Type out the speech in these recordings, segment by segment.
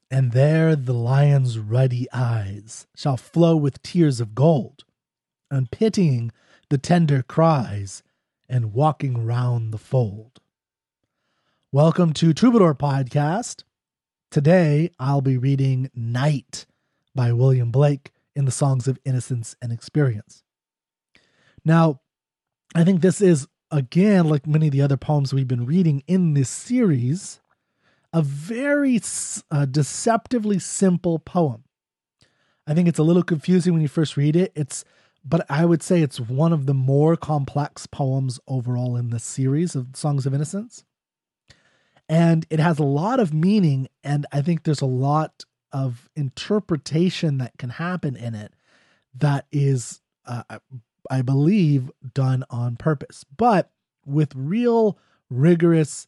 And there the lion's ruddy eyes shall flow with tears of gold, unpitying the tender cries and walking round the fold. Welcome to Troubadour Podcast. Today I'll be reading Night by William Blake in the Songs of Innocence and Experience. Now, I think this is, again, like many of the other poems we've been reading in this series, a very deceptively simple poem. I think it's a little confusing when you first read it. But I would say it's one of the more complex poems overall in this series of Songs of Innocence. And it has a lot of meaning, and I think there's a lot of interpretation that can happen in it that is, I believe, done on purpose. But with real rigorous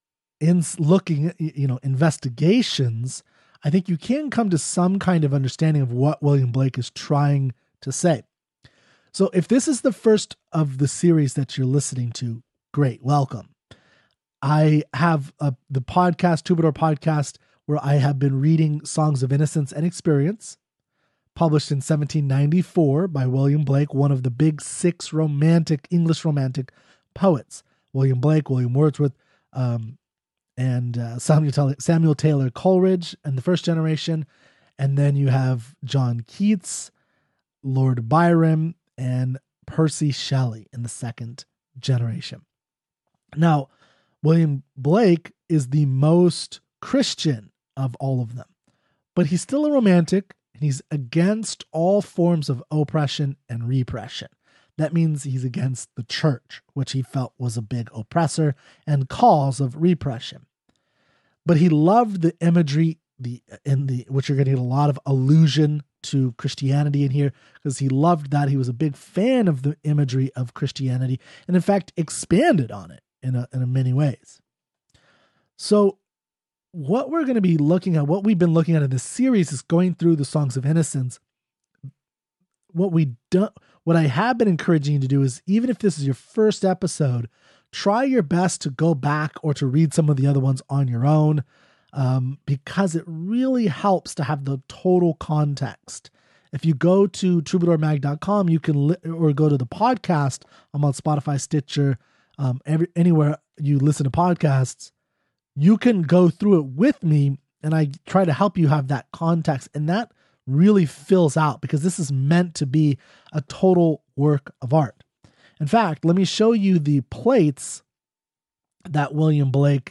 investigations, I think you can come to some kind of understanding of what William Blake is trying to say. So if this is the first of the series that you're listening to, great, welcome. I have the podcast, Troubadour Podcast, where I have been reading Songs of Innocence and Experience, published in 1794 by William Blake, one of the big six English romantic poets. William Blake, William Wordsworth, and Samuel Taylor Coleridge in the first generation. And then you have John Keats, Lord Byron, and Percy Shelley in the second generation. Now, William Blake is the most Christian of all of them, but he's still a romantic, and he's against all forms of oppression and repression. That means he's against the church, which he felt was a big oppressor and cause of repression. But he loved the imagery, which you're going to get a lot of allusion to Christianity in here, because he loved that. He was a big fan of the imagery of Christianity, and in fact expanded on it in many ways. So what we're going to be looking at, what we've been looking at in this series, is going through the Songs of Innocence. What I have been encouraging you to do is, even if this is your first episode, try your best to go back or to read some of the other ones on your own, because it really helps to have the total context. If you go to troubadourmag.com, you can or go to the podcast. I'm on Spotify, Stitcher, anywhere you listen to podcasts. You can go through it with me, and I try to help you have that context, and that really fills out, because this is meant to be a total work of art. In fact, let me show you the plates that William Blake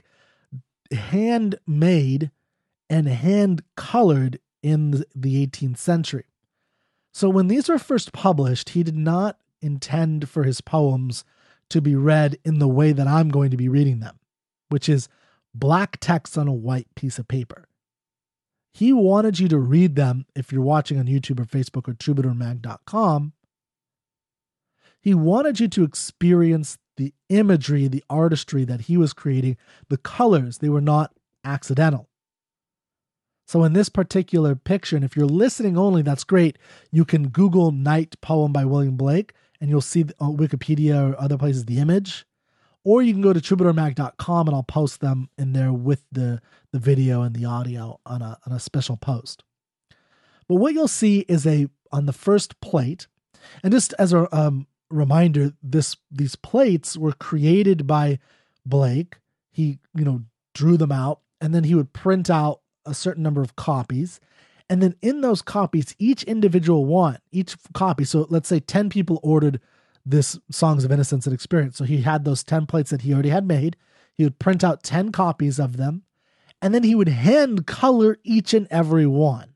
handmade and hand-colored in the 18th century. So when these were first published, he did not intend for his poems to be read in the way that I'm going to be reading them, which is black text on a white piece of paper. He wanted you to read them, if you're watching on YouTube or Facebook or troubadourmag.com, he wanted you to experience the imagery, the artistry that he was creating, the colors. They were not accidental. So in this particular picture, and if you're listening only, that's great. You can Google Night poem by William Blake, and you'll see on Wikipedia or other places the image. Or you can go to troubadourmag.com, and I'll post them in there with the video and the audio on a special post. But what you'll see is on the first plate, and just as a reminder, these plates were created by Blake. He drew them out, and then he would print out a certain number of copies. And then in those copies, each copy, so let's say 10 people ordered this Songs of Innocence and Experience. So he had those 10 plates that he already had made. He would print out 10 copies of them, and then he would hand color each and every one.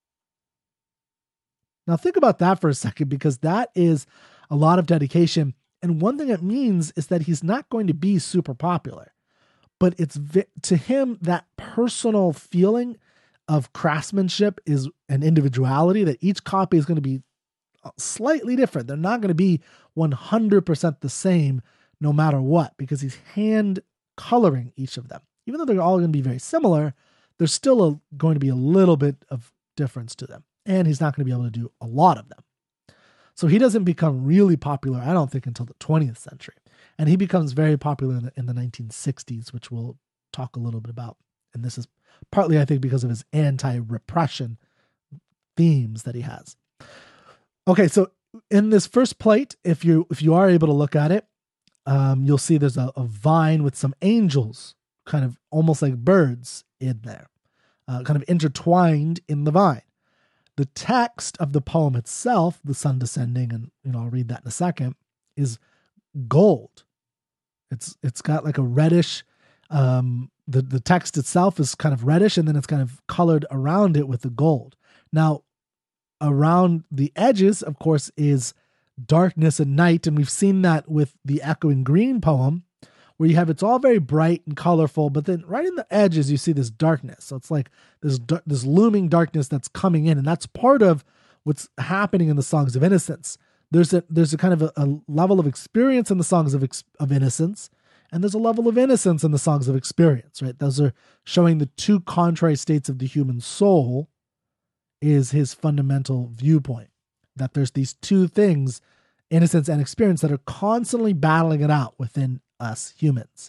Now think about that for a second, because that is a lot of dedication. And one thing it means is that he's not going to be super popular, but it's to him, that personal feeling of craftsmanship is an individuality, that each copy is going to be slightly different. They're not going to be 100% the same no matter what, because he's hand coloring each of them. Even though they're all going to be very similar, there's still going to be a little bit of difference to them. And he's not going to be able to do a lot of them. So he doesn't become really popular, I don't think, until the 20th century. And he becomes very popular in the 1960s, which we'll talk a little bit about And this is partly, I think, because of his anti-repression themes that he has. Okay, so in this first plate, if you are able to look at it, you'll see there's a vine with some angels, kind of almost like birds in there, kind of intertwined in the vine. The text of the poem itself, the sun descending, and I'll read that in a second, is gold. It's got like a reddish. The text itself is kind of reddish, and then it's kind of colored around it with the gold. Now, around the edges, of course, is darkness and night, and we've seen that with the Echoing Green poem, where you have it's all very bright and colorful, but then right in the edges you see this darkness. So it's like this looming darkness that's coming in, and that's part of what's happening in the Songs of Innocence. There's a kind of a level of experience in the Songs of Innocence, and there's a level of innocence in the Songs of Experience, right? Those are showing the two contrary states of the human soul, is his fundamental viewpoint. That there's these two things, innocence and experience, that are constantly battling it out within us humans.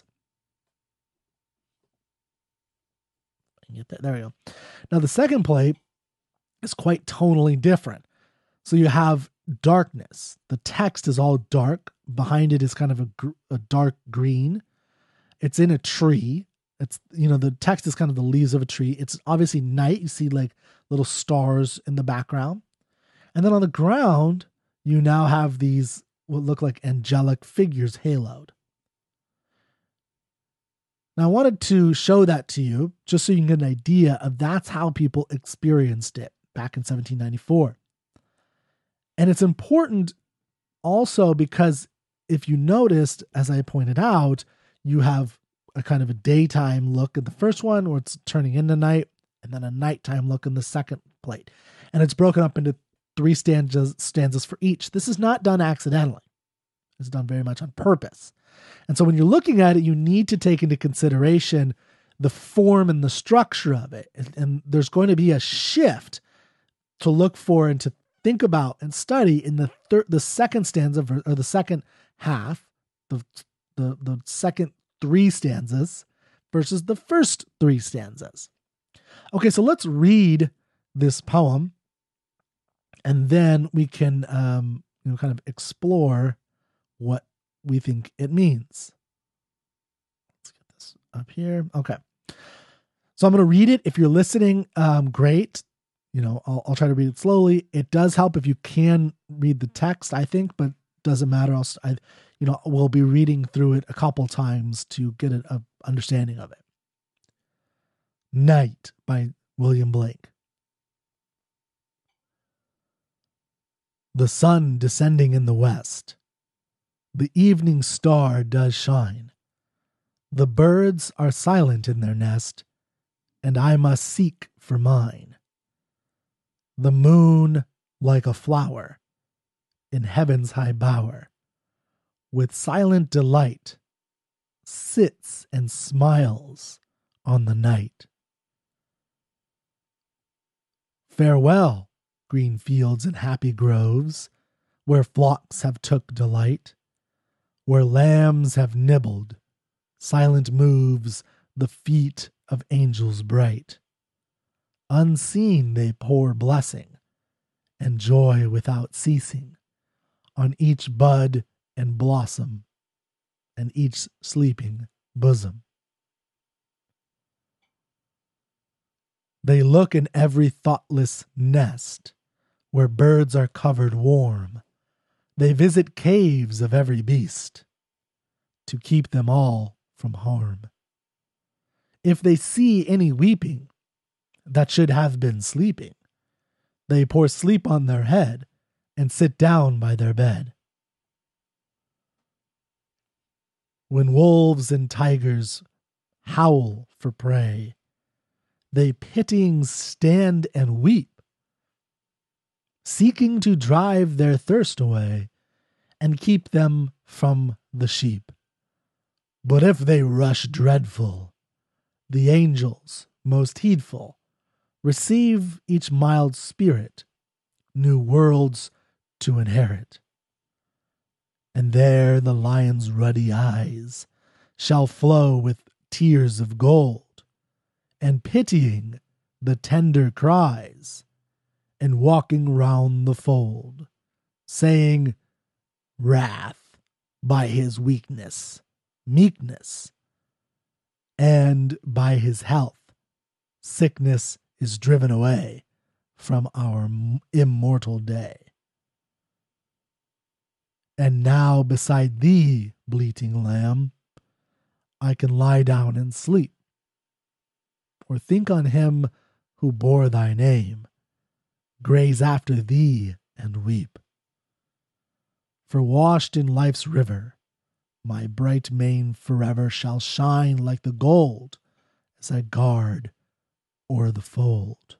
There we go. Now the second plate is quite tonally different. So you have darkness. The text is all dark. Behind it is kind of a dark green. It's in a tree. It's, the text is kind of the leaves of a tree. It's obviously night. You see like little stars in the background. And then on the ground, you now have these what look like angelic figures haloed. Now, I wanted to show that to you just so you can get an idea of that's how people experienced it back in 1794. And it's important also because if you noticed, as I pointed out, you have a kind of a daytime look at the first one where it's turning into night, and then a nighttime look in the second plate. And it's broken up into 3 stanzas for each. This is not done accidentally. It's done very much on purpose. And so when you're looking at it, you need to take into consideration the form and the structure of it. And there's going to be a shift to look for and to think about and study in the second stanza, or the second half, the second 3 stanzas versus the first 3 stanzas. Okay, so let's read this poem, and then we can kind of explore what we think it means. Let's get this up here. Okay. So I'm going to read it. If you're listening, great. I'll try to read it slowly. It does help if you can read the text, I think, but doesn't matter. We'll be reading through it a couple times to get an understanding of it. Night by William Blake. The sun descending in the west. The evening star does shine. The birds are silent in their nest, and I must seek for mine. The moon, like a flower, in heaven's high bower, with silent delight, sits and smiles on the night. Farewell, green fields and happy groves, where flocks have took delight, where lambs have nibbled, silent moves the feet of angels bright. Unseen they pour blessing and joy without ceasing on each bud and blossom and each sleeping bosom. They look in every thoughtless nest where birds are covered warm. They visit caves of every beast to keep them all from harm. If they see any weeping that should have been sleeping, they pour sleep on their head and sit down by their bed. When wolves and tigers howl for prey, they pitying stand and weep, seeking to drive their thirst away and keep them from the sheep. But if they rush dreadful, the angels, most heedful, receive each mild spirit, new worlds to inherit. And there the lion's ruddy eyes shall flow with tears of gold, and pitying the tender cries, and walking round the fold, saying, wrath by his weakness, meekness, and by his health, sickness is driven away from our immortal day. And now beside thee, bleating lamb, I can lie down and sleep, or think on him who bore thy name, graze after thee and weep. For washed in life's river, my bright mane forever shall shine like the gold as I guard o'er the fold.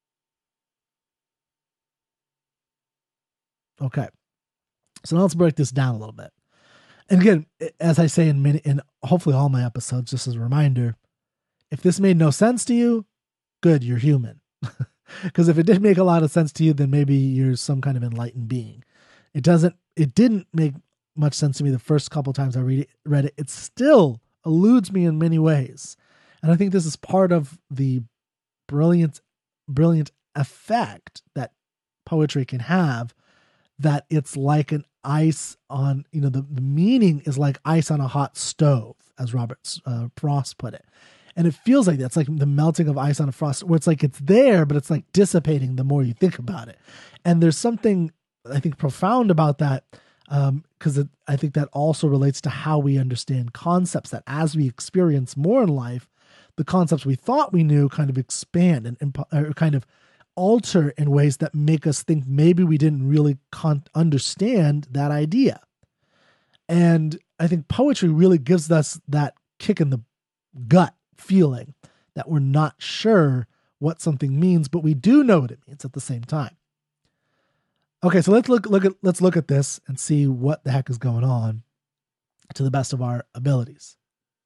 Okay, so now let's break this down a little bit. And again, as I say in hopefully all my episodes, just as a reminder, if this made no sense to you, good, you're human. Because if it did make a lot of sense to you, then maybe you're some kind of enlightened being. It didn't make much sense to me the first couple times I read it. It still eludes me in many ways. And I think this is part of the brilliant effect that poetry can have, that it's like an ice on, the meaning is like ice on a hot stove, as Robert Frost put it. And it feels like that. It's like the melting of ice on a frost, where it's like it's there, but it's like dissipating the more you think about it. And there's something, I think, profound about that, because I think that also relates to how we understand concepts, that as we experience more in life, the concepts we thought we knew kind of expand and kind of alter in ways that make us think maybe we didn't really understand that idea. And I think poetry really gives us that kick in the gut feeling that we're not sure what something means, but we do know what it means at the same time. Okay, so let's look at this and see what the heck is going on to the best of our abilities.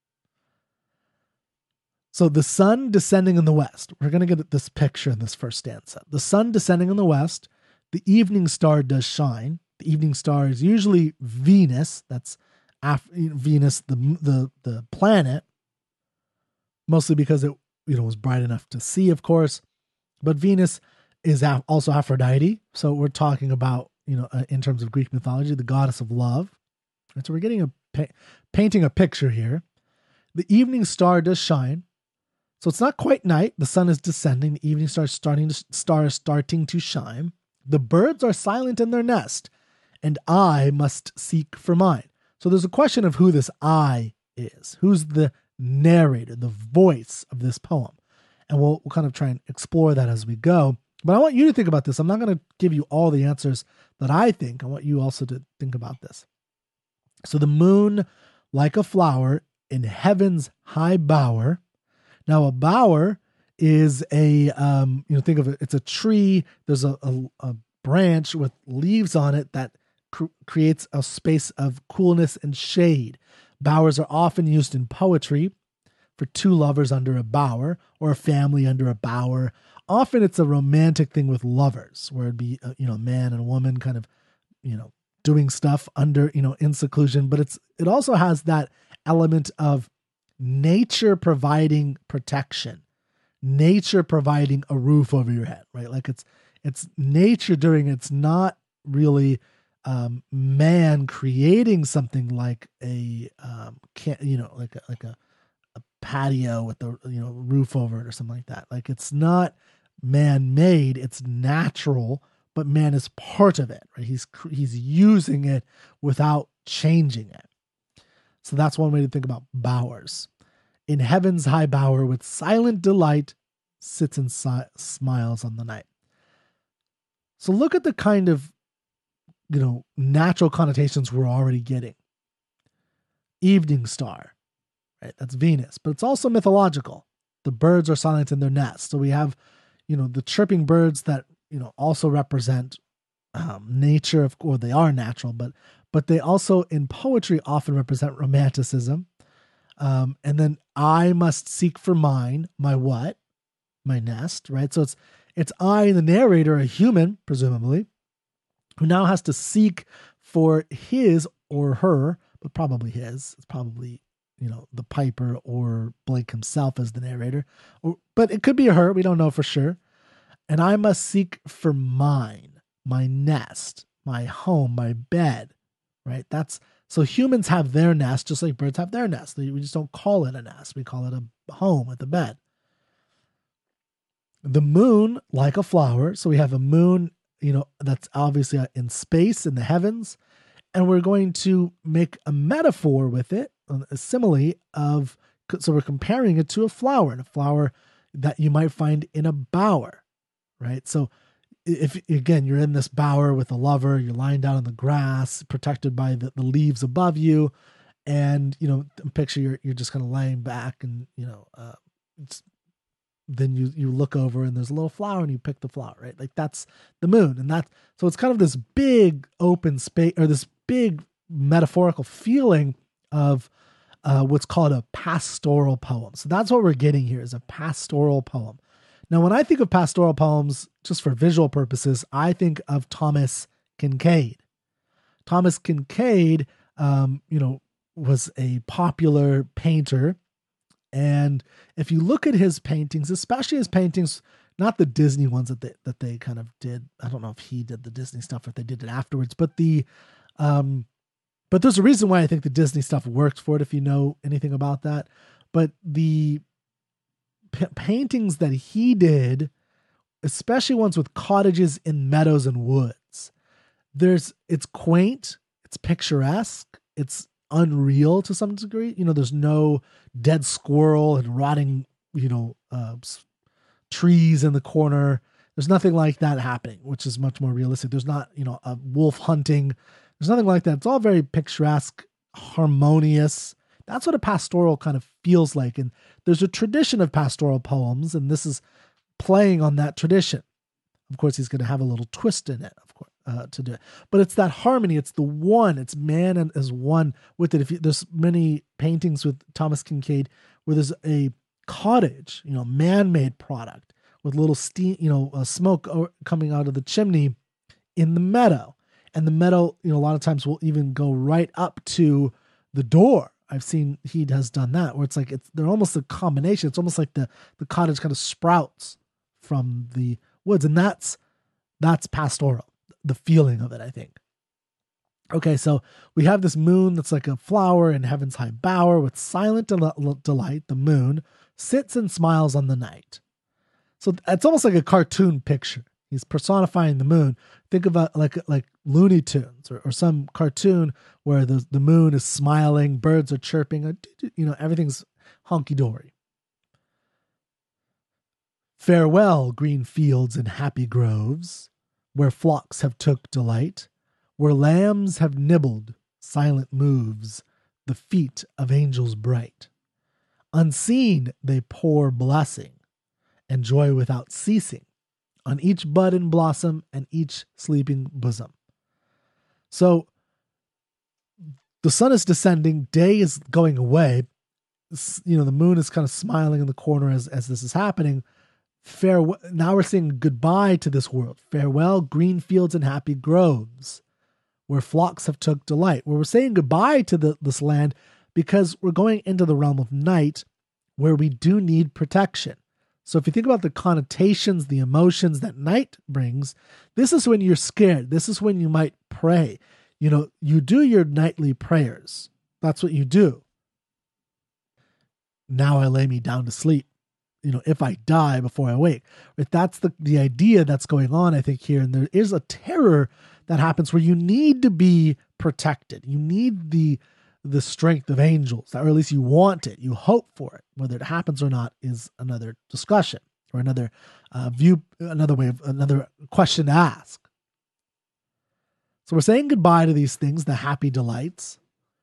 So the sun descending in the west. We're going to get this picture in this first stanza. The sun descending in the west, the evening star does shine. The evening star is usually Venus. That's Venus, the planet, mostly because it was bright enough to see, of course. But Venus is also Aphrodite. So we're talking about, in terms of Greek mythology, the goddess of love. And so we're getting painting a picture here. The evening star does shine. So it's not quite night. The sun is descending. The evening star is starting to shine. The birds are silent in their nest, and I must seek for mine. So there's a question of who this I is. Who's the narrator, the voice of this poem? And we'll kind of try and explore that as we go. But I want you to think about this. I'm not going to give you all the answers that I think. I want you also to think about this. So the moon, like a flower in heaven's high bower. Now, a bower is think of it, it's a tree. There's a branch with leaves on it that creates a space of coolness and shade. Bowers are often used in poetry for two lovers under a bower, or a family under a bower. Often it's a romantic thing with lovers, where it'd be, a man and a woman kind of, doing stuff under, in seclusion. But it also has that element of nature providing protection, nature providing a roof over your head, right? Like it's nature it's not really man creating something like a patio with the roof over it or something like that. Like it's not man-made, it's natural, but man is part of it, right? He's using it without changing it. So that's one way to think about bowers. In heaven's high bower, with silent delight, sits and smiles on the night. So look at the kind of, natural connotations we're already getting. Evening star, right? That's Venus, but it's also mythological. The birds are silent in their nests. So we have, the chirping birds that, also represent nature, or they are natural, but they also in poetry often represent romanticism. And then I must seek for mine, my what? My nest, right? So it's I, the narrator, a human, presumably, who now has to seek for his or her, but probably his. It's probably the piper or Blake himself as the narrator, but it could be her. We don't know for sure. And I must seek for mine, my nest, my home, my bed, right? So humans have their nest just like birds have their nest. We just don't call it a nest. We call it a home with a bed. The moon, like a flower. So we have a moon, that's obviously in space in the heavens. And we're going to make a metaphor with it, a simile so we're comparing it to a flower, and a flower that you might find in a bower, right? So if, again, you're in this bower with a lover, you're lying down in the grass, protected by the leaves above you, and, picture you're just kind of laying back and, then you look over and there's a little flower and you pick the flower, right? Like that's the moon. And so it's kind of this big open space, or this big metaphorical feeling of what's called a pastoral poem. So that's what we're getting here, is a pastoral poem. Now, when I think of pastoral poems, just for visual purposes, I think of Thomas Kinkade. Thomas Kinkade, was a popular painter. And if you look at his paintings, especially his paintings, not the Disney ones that they kind of did. I don't know if he did the Disney stuff or if they did it afterwards, but but there's a reason why I think the Disney stuff worked for it, if you know anything about that. But the paintings that he did, especially ones with cottages in meadows and woods, it's quaint, it's picturesque, it's unreal to some degree. There's no dead squirrel and rotting, trees in the corner. There's nothing like that happening, which is much more realistic. There's not, a wolf hunting. There's nothing like that. It's all very picturesque, harmonious. That's what a pastoral kind of feels like. And there's a tradition of pastoral poems, and this is playing on that tradition. Of course, he's going to have a little twist in it, of course, to do it. But it's that harmony. It's the one. It's man and as one with it. There's many paintings with Thomas Kinkade where there's a cottage, man-made product with little steam, smoke coming out of the chimney in the meadow. And the meadow, a lot of times will even go right up to the door. I've seen he has done that, where they're almost a combination. It's almost like the cottage kind of sprouts from the woods. And that's pastoral, the feeling of it, I think. Okay, so we have this moon that's like a flower in heaven's high bower with silent delight. The moon sits and smiles on the night. So it's almost like a cartoon picture. He's personifying the moon. Think about like Looney Tunes or some cartoon where the moon is smiling, birds are chirping, everything's honky-dory. Farewell, green fields and happy groves, where flocks have took delight, where lambs have nibbled, silent moves, the feet of angels bright. Unseen they pour blessing, and joy without ceasing, on each bud and blossom and each sleeping bosom. So the sun is descending, day is going away. The moon is kind of smiling in the corner as this is happening. Farewell. Now we're saying goodbye to this world. Farewell, green fields and happy groves, where flocks have took delight. Where we're saying goodbye to this land because we're going into the realm of night, where we do need protection. So if you think about the connotations, the emotions that night brings, this is when you're scared. This is when you might pray. You do your nightly prayers. That's what you do. Now I lay me down to sleep. If I die before I wake. But that's the idea that's going on, I think, here. And there is a terror that happens where you need to be protected. You need the strength of angels, or at least you want it. You hope for it. Whether it happens or not is another discussion or another another question to ask. So we're saying goodbye to these things, the happy delights.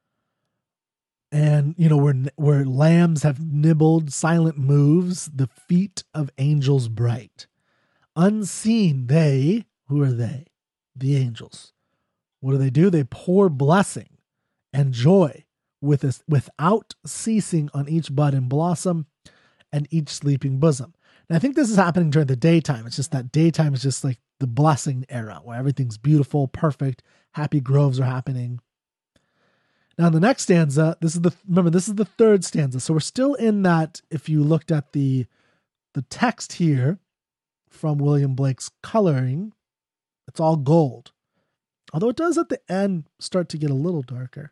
And, where lambs have nibbled, silent moves, the feet of angels bright. Unseen, they, who are they? The angels. What do? They pour blessing and joy without ceasing on each bud and blossom and each sleeping bosom. And I think this is happening during the daytime. It's just that daytime is just like the blessing era where everything's beautiful, perfect, happy groves are happening. Now, in the next stanza, this is the third stanza. So we're still in that. If you looked at the text here from William Blake's coloring, it's all gold. Although it does at the end start to get a little darker.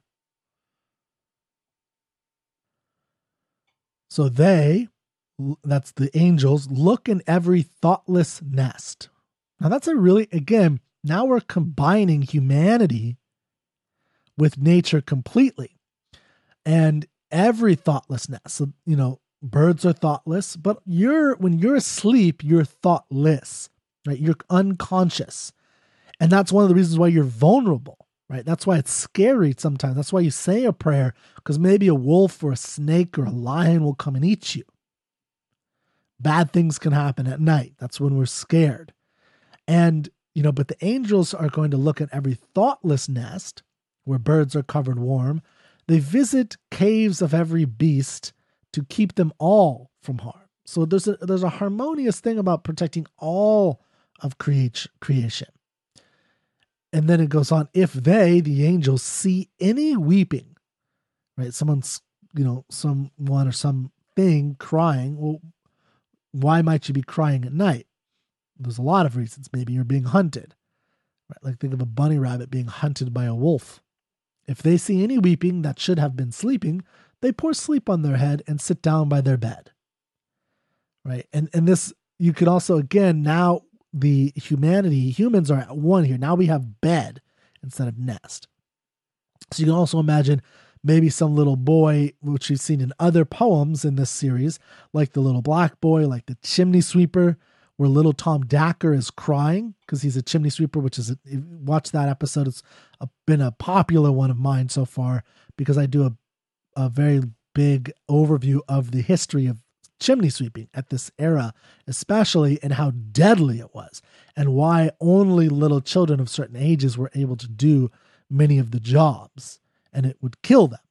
So that's the angels, look in every thoughtless nest. Now that's again, now we're combining humanity with nature completely. And every thoughtlessness. So, birds are thoughtless, but when you're asleep, you're thoughtless, right? You're unconscious. And that's one of the reasons why you're vulnerable, right? That's why it's scary sometimes. That's why you say a prayer, because maybe a wolf or a snake or a lion will come and eat you. Bad things can happen at night. That's when we're scared. And, but the angels are going to look at every thoughtless nest where birds are covered warm. They visit caves of every beast to keep them all from harm. So there's a harmonious thing about protecting all of creation. And then it goes on, if they, the angels, see any weeping, right? Someone or something crying. Well, why might you be crying at night? There's a lot of reasons. Maybe you're being hunted, right? Like think of a bunny rabbit being hunted by a wolf. If they see any weeping that should have been sleeping, they pour sleep on their head and sit down by their bed, right? And this, you could also, again, now humans are at one here. Now we have bed instead of nest. So you can also imagine maybe some little boy, which we've seen in other poems in this series, like the little black boy, like the chimney sweeper, where little Tom Dacker is crying because he's a chimney sweeper, watch that episode. It's been a popular one of mine so far because I do a very big overview of the history of chimney sweeping at this era, especially, and how deadly it was and why only little children of certain ages were able to do many of the jobs and it would kill them.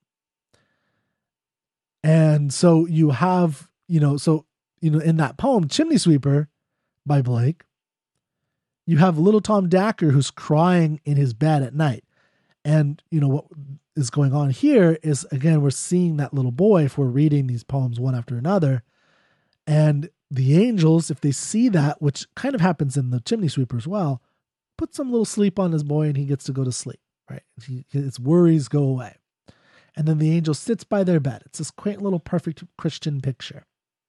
And so you have, in that poem, Chimney Sweeper by Blake, you have little Tom Dacker who's crying in his bed at night. And, what is going on here is, again, we're seeing that little boy, if we're reading these poems one after another, and the angels, if they see that, which kind of happens in the Chimney Sweeper as well, put some little sleep on his boy and he gets to go to sleep, right? His worries go away. And then the angel sits by their bed. It's this quaint little perfect Christian picture.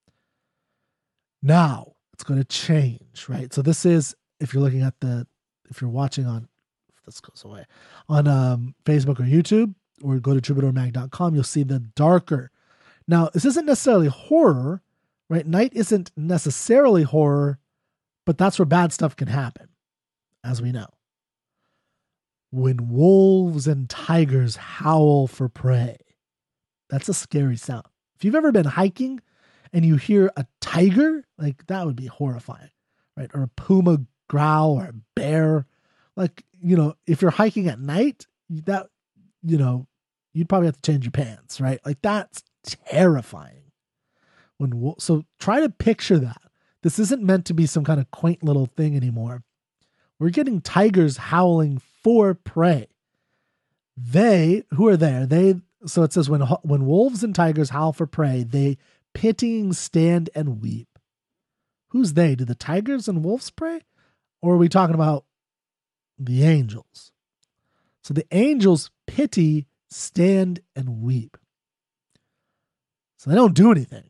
Now it's going to change, right? So this is, if you're watching on, if this goes away, on Facebook or YouTube, or go to troubadourmag.com, you'll see the darker. Now, this isn't necessarily horror, right? Night isn't necessarily horror, but that's where bad stuff can happen, as we know. When wolves and tigers howl for prey. That's a scary sound. If you've ever been hiking and you hear a tiger, like that would be horrifying, right? Or a puma growl or a bear. Like, if you're hiking at night, you'd probably have to change your pants, right? Like that's terrifying. So try to picture that. This isn't meant to be some kind of quaint little thing anymore. We're getting tigers howling for prey. Who are there? So it says when wolves and tigers howl for prey, they pitying stand and weep. Who's they? Do the tigers and wolves pray? Or are we talking about the angels? So the angels pity, stand, and weep. So they don't do anything.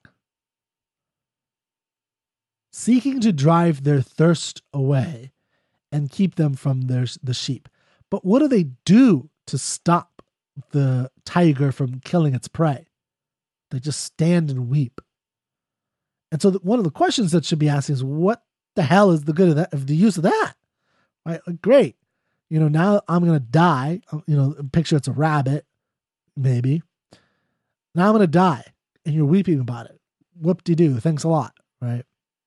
Seeking to drive their thirst away and keep them from the sheep. But what do they do to stop the tiger from killing its prey? They just stand and weep. And so one of the questions that should be asking is, what the hell is the good of that, of the use of that? Right? Like, great. Now I'm going to die. Picture it's a rabbit, maybe. Now I'm going to die. And you're weeping about it. Whoop-de-doo. Thanks a lot. Right?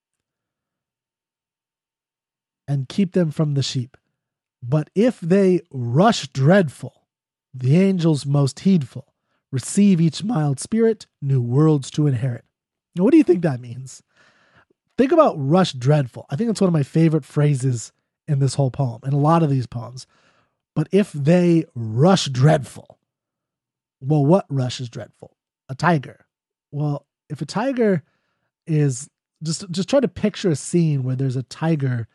And keep them from the sheep. But if they rush dreadful, the angels most heedful, receive each mild spirit, new worlds to inherit. Now, what do you think that means? Think about rush dreadful. I think it's one of my favorite phrases in this whole poem, in a lot of these poems. But if they rush dreadful, Well, what rush is dreadful? A tiger. Well, if a tiger is just try to picture a scene where there's a tiger,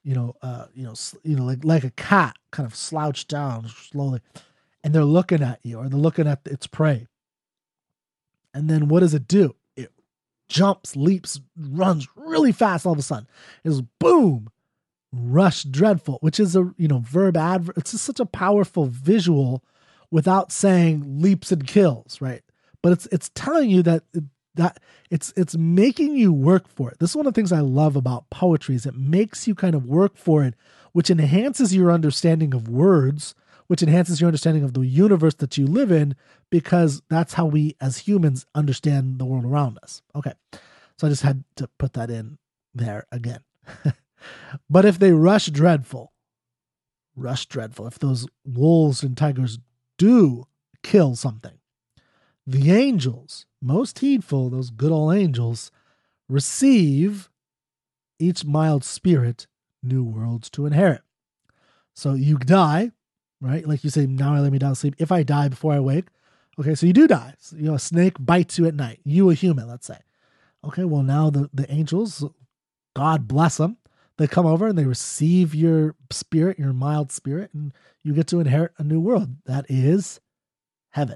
like a cat kind of slouched down slowly, and they're looking at you, or they're looking at its prey. And then what does it do? It jumps, leaps, runs really fast all of a sudden. It's boom, rush dreadful, which is a verb adverb. It's just such a powerful visual without saying leaps and kills, right? But it's telling you that it's making you work for it. This is one of the things I love about poetry, is it makes you kind of work for it, which enhances your understanding of words, which enhances your understanding of the universe that you live in, because that's how we as humans understand the world around us. Okay. So I just had to put that in there again. But if they rush dreadful, if those wolves and tigers do kill something, the angels, most heedful, those good old angels, receive each mild spirit new worlds to inherit. So you die, right? Like you say, now I lay me down to sleep. If I die before I wake, okay, so you do die. So, a snake bites you at night. You, a human, let's say. Okay, well, now the angels, God bless them, they come over and they receive your spirit, your mild spirit, and you get to inherit a new world. That is heaven.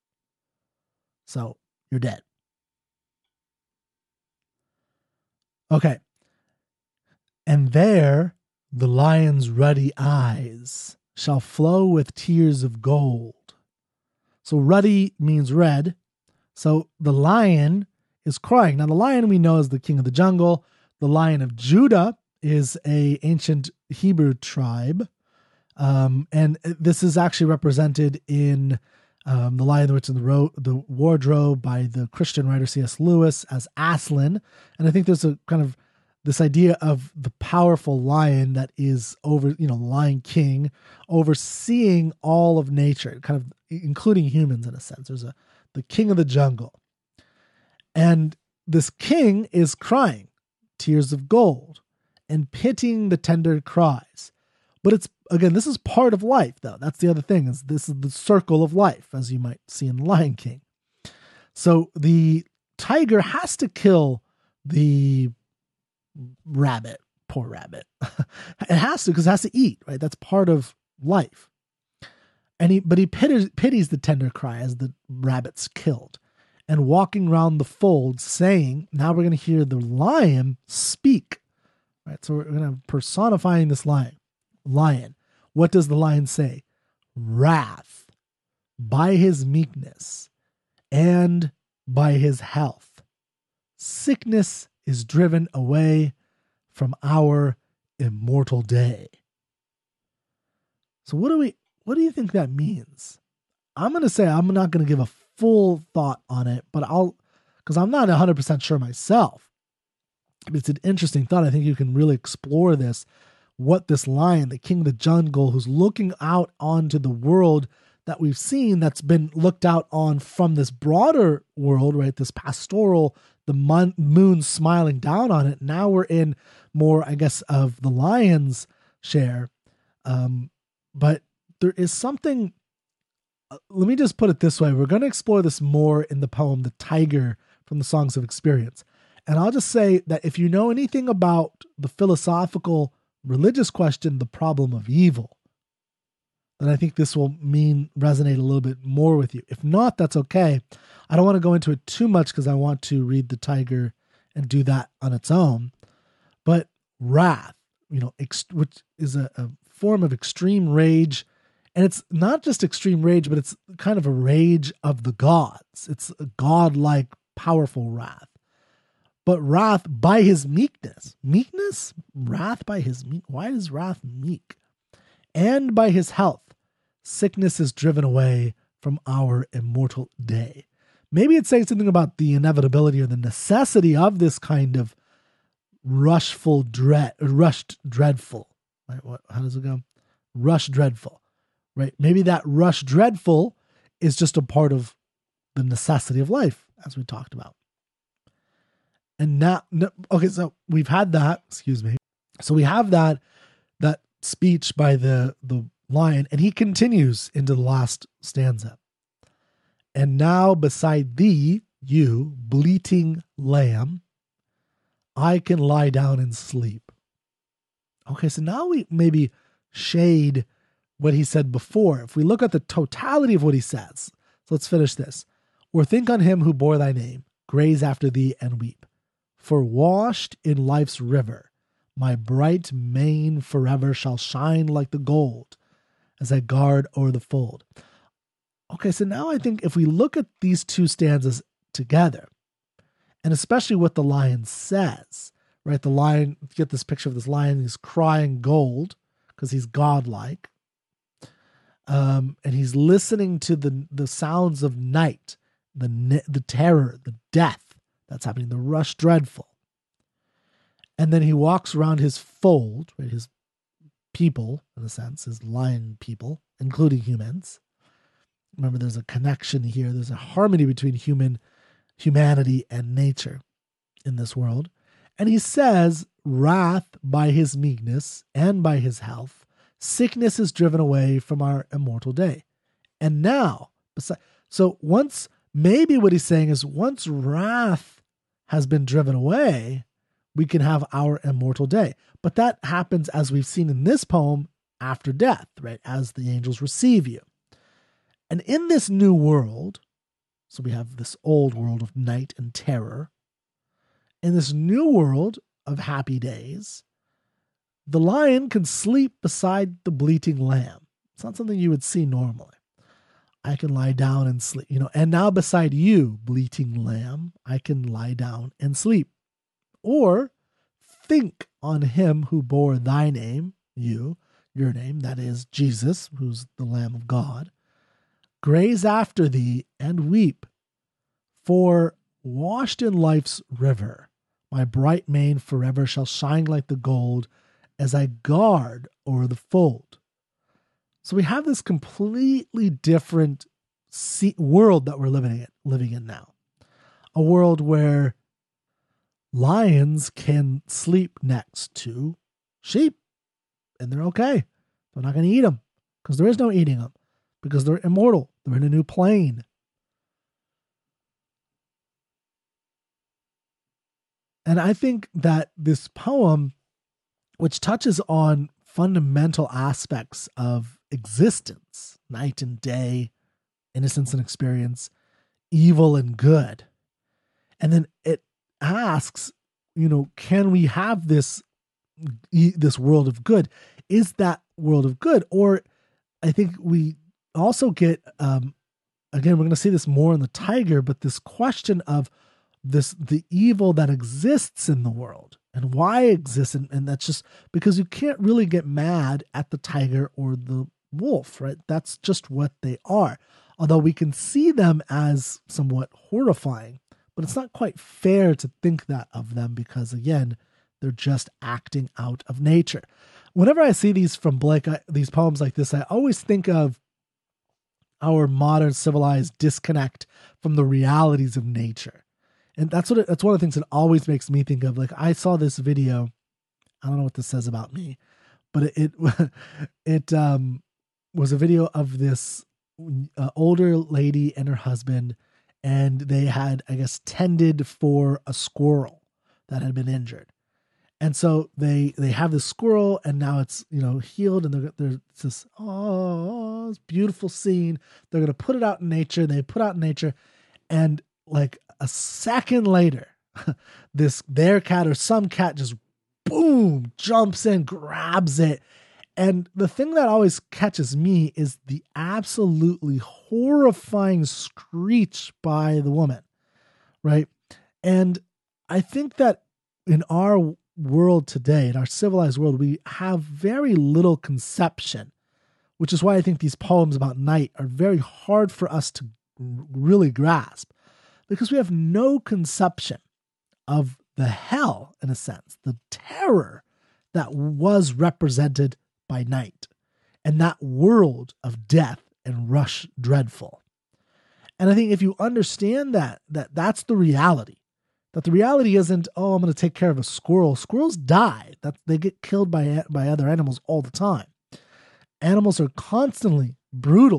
So you're dead. Okay. And there the lion's ruddy eyes shall flow with tears of gold. So ruddy means red. So the lion is crying. Now the lion we know is the king of the jungle. The Lion of Judah is a ancient Hebrew tribe. And this is actually represented in The Lion, the Witch, and the Wardrobe by the Christian writer C.S. Lewis as Aslan. And I think there's a kind of this idea of the powerful lion that is over, Lion King, overseeing all of nature, kind of including humans in a sense. There's the king of the jungle. And this king is crying tears of gold and pitying the tender cries. But this is part of life, though. That's the other thing, is this is the circle of life, as you might see in Lion King. So the tiger has to kill the rabbit, poor rabbit. It has to, because it has to eat, right? That's part of life. But he pities the tender cry as the rabbit's killed, and walking round the fold, saying, now we're going to hear the lion speak, right? So we're going to personifying this lion. What does the lion say? Wrath, by his meekness and by his health, sickness is driven away from our immortal day. So what do you think that means? I'm going to say I'm not going to give a full thought on it, but because I'm not 100% sure myself. It's an interesting thought. I think you can really explore this, what this lion, the king of the jungle, who's looking out onto the world that we've seen, that's been looked out on from this broader world, right? This pastoral, the moon smiling down on it. Now we're in more, I guess, of the lion's share. But there is something, let me just put it this way. We're going to explore this more in the poem, The Tiger, from the Songs of Experience. And I'll just say that if you know anything about the philosophical religious question, the problem of evil, then I think this will resonate a little bit more with you. If not, that's okay. I don't want to go into it too much because I want to read The Tiger and do that on its own. But wrath, which is a form of extreme rage. And it's not just extreme rage, but it's kind of a rage of the gods. It's a godlike, powerful wrath. But wrath by his meekness. Meekness? Wrath by his meek. Why is wrath meek? And by his health. Sickness is driven away from our immortal day. Maybe it's saying something about the inevitability or the necessity of this kind of rushed dreadful. Right? How does it go? Rush dreadful. Right? Maybe that rush dreadful is just a part of the necessity of life, as we talked about. And now, okay, so we've had that, So we have that speech by the lion, and he continues into the last stanza. And now beside thee, you bleating lamb, I can lie down and sleep. Okay, so now we maybe shade what he said before. If we look at the totality of what he says, so let's finish this. Or think on him who bore thy name, graze after thee and weep. For washed in life's river, my bright mane forever shall shine like the gold as I guard o'er the fold. Okay, so now I think if we look at these two stanzas together, and especially what the lion says, right? The lion, get this picture of this lion, he's crying gold because he's godlike. And he's listening to the sounds of night, the terror, the death that's happening, the rush dreadful. And then he walks around his fold, right? His people, in a sense, his lion people, including humans. Remember, there's a connection here. There's a harmony between humanity and nature in this world. And he says, wrath by his meekness and by his health, sickness is driven away from our immortal day. And now, so once, maybe what he's saying is once wrath has been driven away, we can have our immortal day. But that happens, as we've seen in this poem, after death, right? As the angels receive you. And in this new world, so we have this old world of night and terror. In this new world of happy days, the lion can sleep beside the bleating lamb. It's not something you would see normally. I can lie down and sleep, and now beside you, bleating lamb, I can lie down and sleep. Or think on him who bore thy name, your name, that is Jesus, who's the Lamb of God. Graze after thee and weep, for washed in life's river, my bright mane forever shall shine like the gold as I guard o'er the fold. So we have this completely different world that we're living in now. A world where lions can sleep next to sheep, and they're okay. They're not going to eat them because there is no eating them, because they're immortal. They're in a new plane. And I think that this poem, which touches on fundamental aspects of existence, night and day, innocence and experience, evil and good, and then it asks, can we have this world of good? Is that world of good? Or I think we also get, again, we're going to see this more in the tiger, but this question of the evil that exists in the world and why it exists. And that's just because you can't really get mad at the tiger or the wolf, right? That's just what they are. Although we can see them as somewhat horrifying, but it's not quite fair to think that of them because, again, they're just acting out of nature. Whenever I see these from Blake, these poems like this, I always think of our modern civilized disconnect from the realities of nature. And that's one of the things that always makes me think of. Like, I saw this video. I don't know what this says about me, but it was a video of this older lady and her husband, and they had, I guess, tended for a squirrel that had been injured. And so they have this squirrel, and now it's, healed, and it's this, this beautiful scene. They're going to put it out in nature. They put out in nature, and like a second later, their cat or some cat just boom, jumps in, grabs it. And the thing that always catches me is the absolutely horrifying screech by the woman, right? And I think that in our world today, in our civilized world, we have very little conception, which is why I think these poems about night are very hard for us to really grasp, because we have no conception of the hell, in a sense, the terror that was represented by night and that world of death and rush dreadful. And I think if you understand that's the reality, that the reality isn't, oh, I'm going to take care of a squirrel. Squirrels die. They get killed by other animals all the time. Animals are constantly brutal.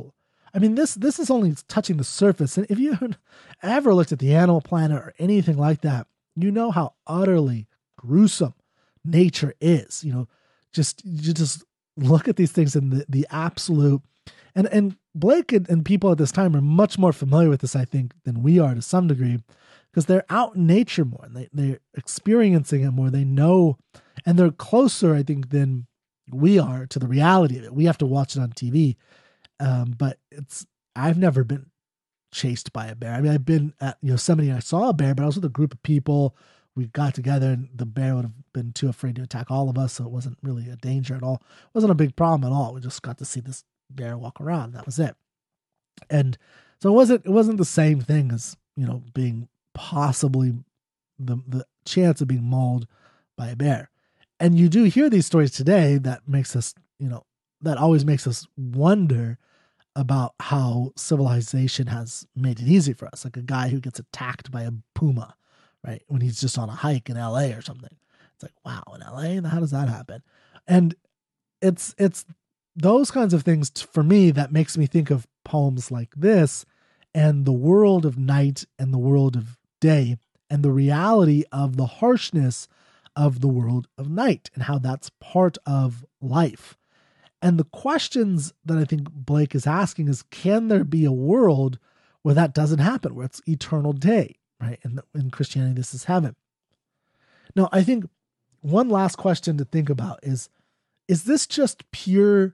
I mean, this is only touching the surface. And if you ever looked at the Animal Planet or anything like that, you know how utterly gruesome nature is. You just look at these things in the absolute, and Blake and people at this time are much more familiar with this, I think, than we are to some degree, because they're out in nature more and they're experiencing it more. They know, and they're closer, I think, than we are to the reality of it. We have to watch it on TV. But I've never been chased by a bear. I mean, I've been at Yosemite and I saw a bear, but I was with a group of people. We got together and the bear would have been too afraid to attack all of us. So it wasn't really a danger at all. It wasn't a big problem at all. We just got to see this bear walk around. That was it. And so it wasn't the same thing as, being possibly the chance of being mauled by a bear. And you do hear these stories today that makes us, that always makes us wonder about how civilization has made it easy for us. Like a guy who gets attacked by a puma, right? When he's just on a hike in LA or something. It's like, wow, in LA? How does that happen? And it's those kinds of things for me that makes me think of poems like this and the world of night and the world of day and the reality of the harshness of the world of night and how that's part of life. And the questions that I think Blake is asking is, can there be a world where that doesn't happen, where it's eternal day, right? And in Christianity, this is heaven. Now, I think one last question to think about is this just pure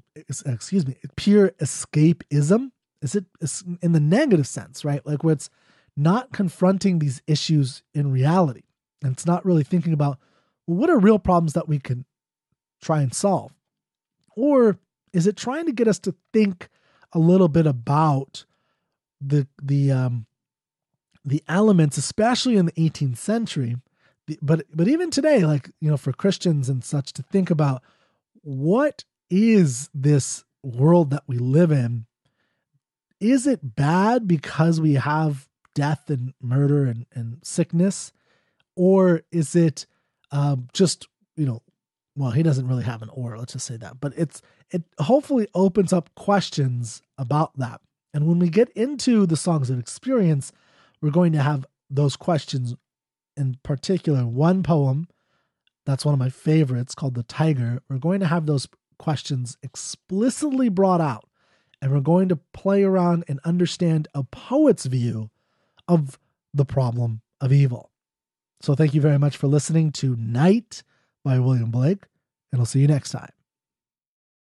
escapism? Is it in the negative sense, right? Like where it's not confronting these issues in reality. And it's not really thinking about, well, what are real problems that we can try and solve? Or is it trying to get us to think a little bit about the elements, especially in the 18th century, but even today, like, for Christians and such, to think about what is this world that we live in? Is it bad because we have death and murder and sickness? Or is it just, well, he doesn't really have an or, let's just say that. But it hopefully opens up questions about that. And when we get into the Songs of Experience, we're going to have those questions, in particular, one poem that's one of my favorites called The Tiger. We're going to have those questions explicitly brought out. And we're going to play around and understand a poet's view of the problem of evil. So thank you very much for listening to Night by William Blake, and I'll see you next time.